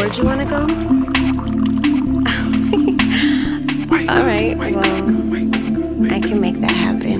Where'd you wanna go? Alright, well, I can make that happen.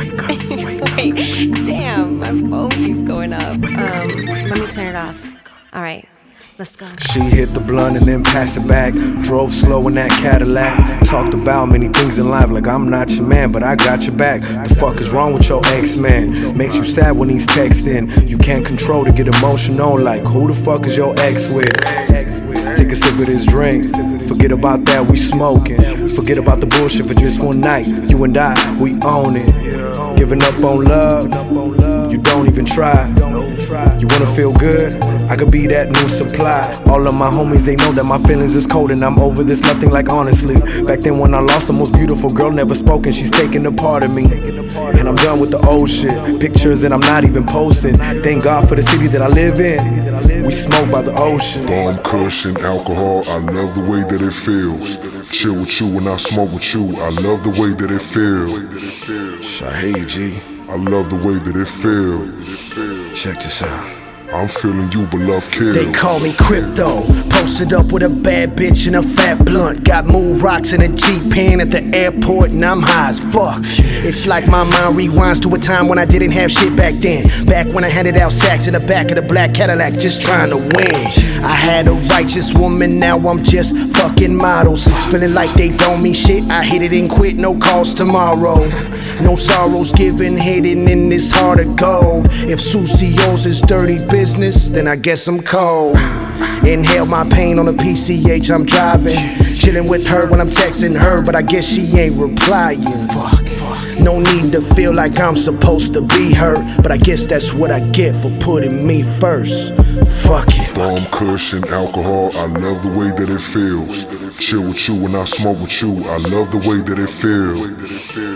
Wait, damn, my phone keeps going up. Let me turn it off. Alright, let's go. She hit the blunt and then passed it back. Drove slow in that Cadillac. Talked about many things in life, like I'm not your man, but I got your back. The fuck is wrong with your ex-man? Makes you sad when he's texting. You can't control to get emotional, like who the fuck is your ex with? Take a sip of this drink. Forget about that, we smoking. Forget about the bullshit for just one night. You and I, we own it. Giving up on love, you don't even try. You wanna feel good? I could be that new supply. All of my homies, they know that my feelings is cold, and I'm over this nothing like honestly. Back then when I lost the most beautiful girl, never spoken, she's taking a part of me. And I'm done with the old shit, pictures that I'm not even posting. Thank God for the city that I live in. We smoke by the ocean. Bomb, cushion, alcohol, I love the way that it feels. Chill with you when I smoke with you, I love the way that it feels. Shaheed G, I love the way that it feels. check this out. I'm feeling you, but love kills. They call me Crypto. Posted up with a bad bitch and a fat blunt. Got mood rocks in a G-Pan at the airport, and I'm high as fuck. It's like my mind rewinds to a time when I didn't have shit back then. Back when I handed out sacks in the back of the black Cadillac, just trying to win. I had a righteous woman, now I'm just fucking models. Feeling like they don't mean shit, I hit it and quit, no calls tomorrow. No sorrows given, hidden in this heart of gold. If Susio's is dirty business, then I guess I'm cold. Inhale my pain on a PCH, I'm driving. Chilling with her when I'm texting her, but I guess she ain't replying. Fuck. No need to feel like I'm supposed to be her, but I guess that's what I get for putting me first. Fuck it. Bomb, cushion, alcohol, I love the way that it feels. Chill with you when I smoke with you, I love the way that it feels.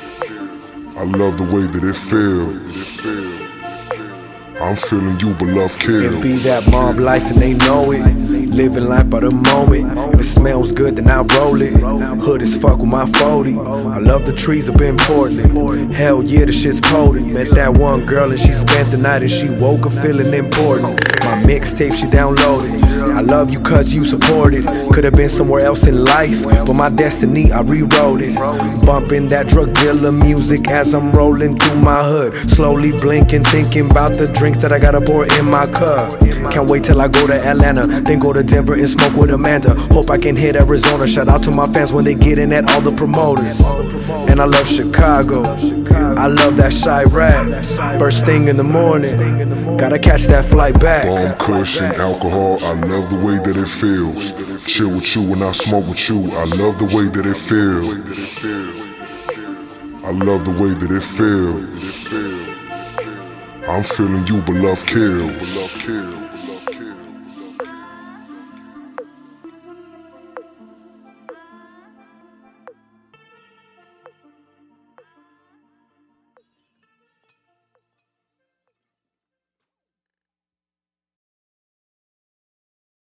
I love the way that it feels. I'm feeling you, but love kills. It be that mob life and they know it. Living life by the moment. If it smells good, then I roll it. Hood as fuck with my 40. I love the trees up in Portland. Hell yeah, the shit's potent. Met that one girl and she spent the night and she woke up feeling important. My mixtape she downloaded. I love you cause you supported. Could've been somewhere else in life, but my destiny I rewrote it. Bumping that drug dealer music as I'm rolling through my hood. Slowly blinking, thinking about the drinks that I gotta pour in my cup. Can't wait till I go to Atlanta, then go to Denver and smoke with Amanda. Hope I can hit Arizona. Shout out to my fans when they get in at all the promoters. And I love Chicago, I love that shy rap. First thing in the morning, gotta catch that flight back. Bomb, cushion, alcohol, I love the way that it feels. Chill with you when I smoke with you, I love the way that it feels. I love the way that it feels. I'm feeling you, but love kills.